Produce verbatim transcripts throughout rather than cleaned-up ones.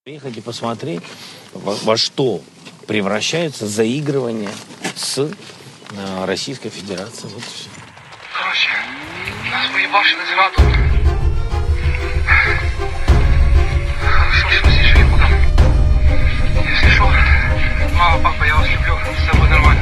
Приехайте посмотреть, во, во что превращаются заигрывания с э, Российской Федерацией. Вот и все. Короче, нас поебашили зраду. Хорошо, что здесь живем. Если что, мама, папа, я вас люблю. Все будет нормально.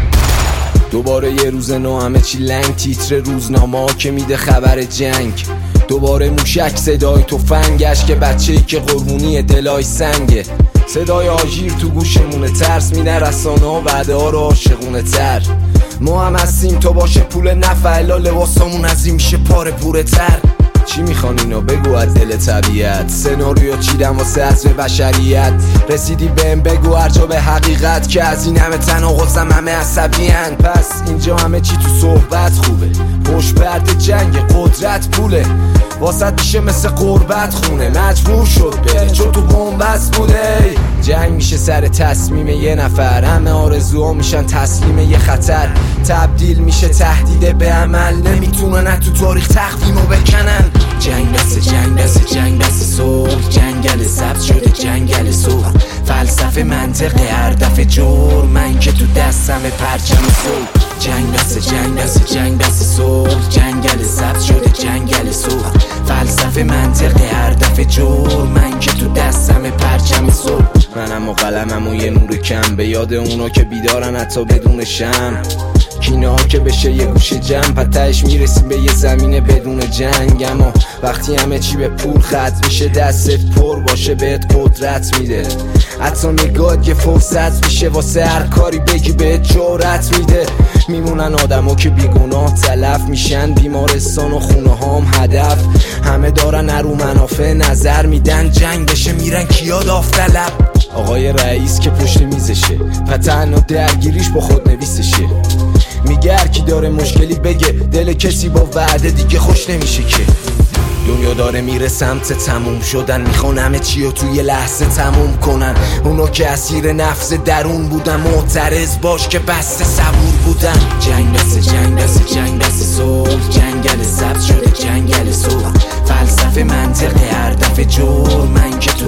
دوباره یه روز نو همه چی لنگ، تیتر روزنامه ها که میده خبر جنگ. دوباره موشک صدای تفنگش که بچه‌ای که قربونی دلای سنگه. صدای آژیر تو گوشمونه، ترس میده رسانه ها وعده ها رو عاشقونه تر. ما هم هستیم تو باشه پول نفعلا، لباسامون از این میشه پاره پوره تر. چی میخوان اینا بگو از دل طبیعت، سناریو چیدم واسه حذف بشریت. رسیدی بهم بگو هرجا به حقیقت که از این همه تناقضم همه عصبیان. پس اینجا همه چی تو صحبت خوبه، پشت پرده جنگ قدرت پوله، واسط میشه مثل قربت خونه. مجبور شد بره چون تو بنبست بوده. جنگ میشه سر تصمیم یه نفر، همه آرزوها میشن تسلیم یه خطر. تبدیل میشه تهدید به عمل، نمیتونن تو تاریخ تقویمو بکنن. جنگ بس جنگ بس جنگ بس صلح، جنگل سبز شده جنگل صلح. فلسفه منطق هر دفعه جور، من که تو دستم پرچم صلح. جنگ بس جنگ بس جنگ بس صلح، جنگل سبز شده جنگل صلح. فلسفه منطق هر دفعه جور، من که تو دستم پرچم صلح. منم و قلمم و یه نور کم، به یاد اونا که بیدارن حتی بدون شم. کینه ها که بشه یه گوشه جمع، پتهش میرسیم به یه زمینه بدون جنگ. اما وقتی همه چی به پول ختم میشه، دستت پر باشه بهت قدرت میده. حتی نگاهت یه فرصت میشه واسه هر کاری بگی بهت جرأت میده. میمونن آدم ها که بیگناه تلف میشن، بیمارستان و خونه هام هدف. همه دارن نرو منافع نظر میدن، جنگ بشه میرن کیا داوطلب. آقای رئیس که پشت میزشه، پتن و درگیریش با خود نویسشه. میگه هر کی داره مشکلی بگه، دل کسی با وعده دیگه خوش نمیشه که. دنیا داره میره سمت تموم شدن، میخوان همه چی رو توی لحظه تموم کنن. اونا که اسیر نفس درون بودن، معترض باش که بسته صبور بودن. جنگ بس جنگ بس جنگ بس صلح، جنگل سبز شده جنگل صلح. فلسفه منطق هر دفعه جور، من که تو